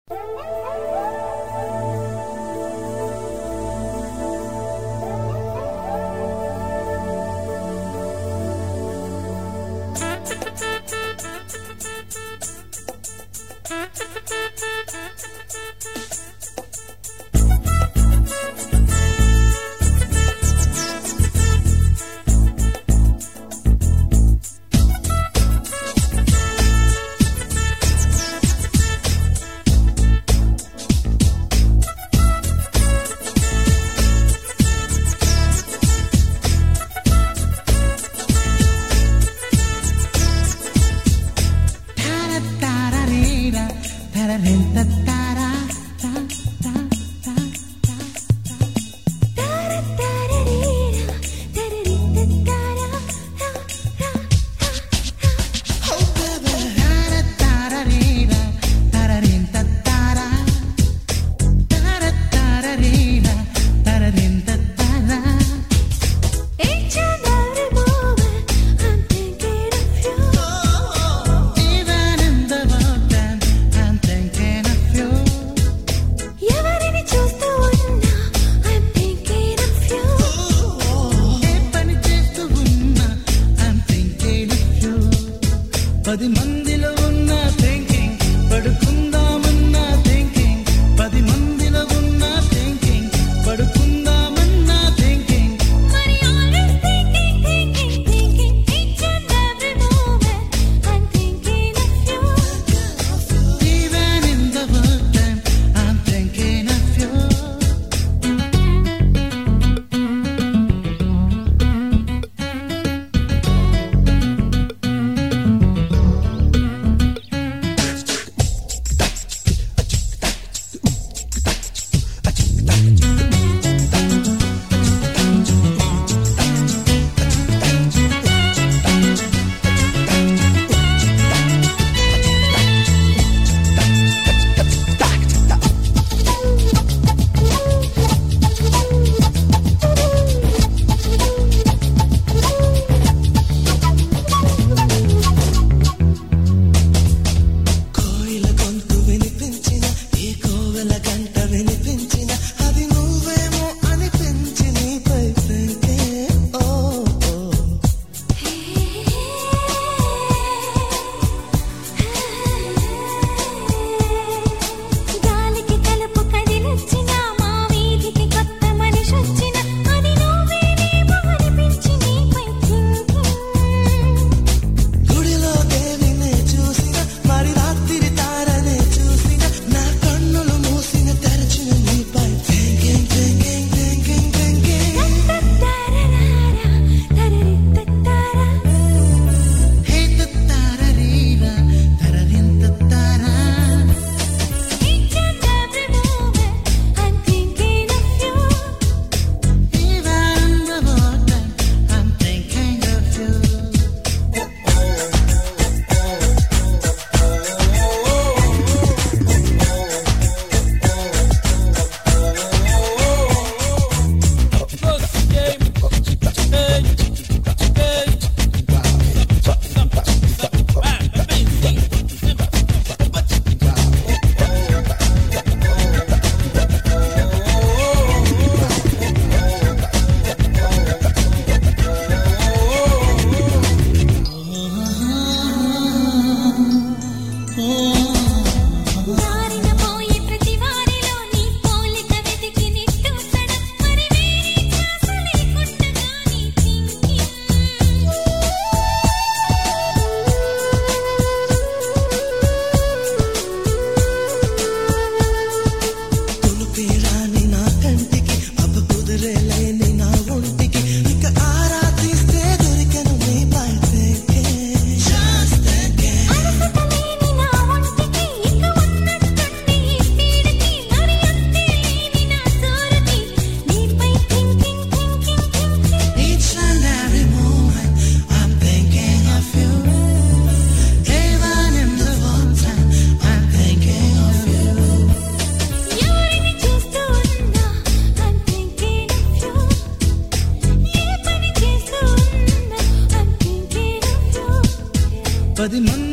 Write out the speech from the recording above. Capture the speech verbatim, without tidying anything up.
పది మందిలో ఉన్న థింకింగ్ పడుకుందామన్నా థింకింగ్ పది మందిలో ఉన్న థింకింగ్ పడుకుందామన్నా థింకింగ్ మరి always thinking thinking thinking each and every moment I'm thinking of you even in the work time I'm thinking of you గాలికి తలుపు కదిలొచ్చినా మా వీధికి కొత్త మనిషి వచ్చినా అది నువ్వేనేమో అనిపించి నీపై థింకింగ్ గుడిలో దేవినే చూసిన మరి రాత్రి తారనే చూసిన నా కన్నులు మూసిన తెరచిన నీపై థింకింగ్ థింకింగ్ థింకింగ్ థింకింగ్ తరరారా తరరిత్తతారా హే తత్తరరీరా తరరింతతారా each and every moment I'm thinking of you even in the work time I'm thinking of you దారిన పోయే ప్రతి వారిలో నీ పోలిక వెతికి నిట్టూర్చడం మరి వేరే ధ్యాస లేకుండా నీ థింకింగ్ తులుపేరాని నా కంటికి అబ్బ కుదిరేలేని నా ఒంటికి ఇక ఆరాధిస్తే దొరికెను నీపై థింకింగ్ జస్ట్ థింకింగ్ అలసటలేని నా ఒంటికి ఇక ఉన్నట్టుండి ఈ పీడకి మరి అంతే లేని నా సోరకి నీపై thinking thinking thinking each and every moment I'm thinking of you even in the work time I'm thinking of you ఎవరిని చూస్తూ ఉన్నా I'm thinking of you ఏ పని చేస్తూ ఉన్నా I'm thinking of you పది మంది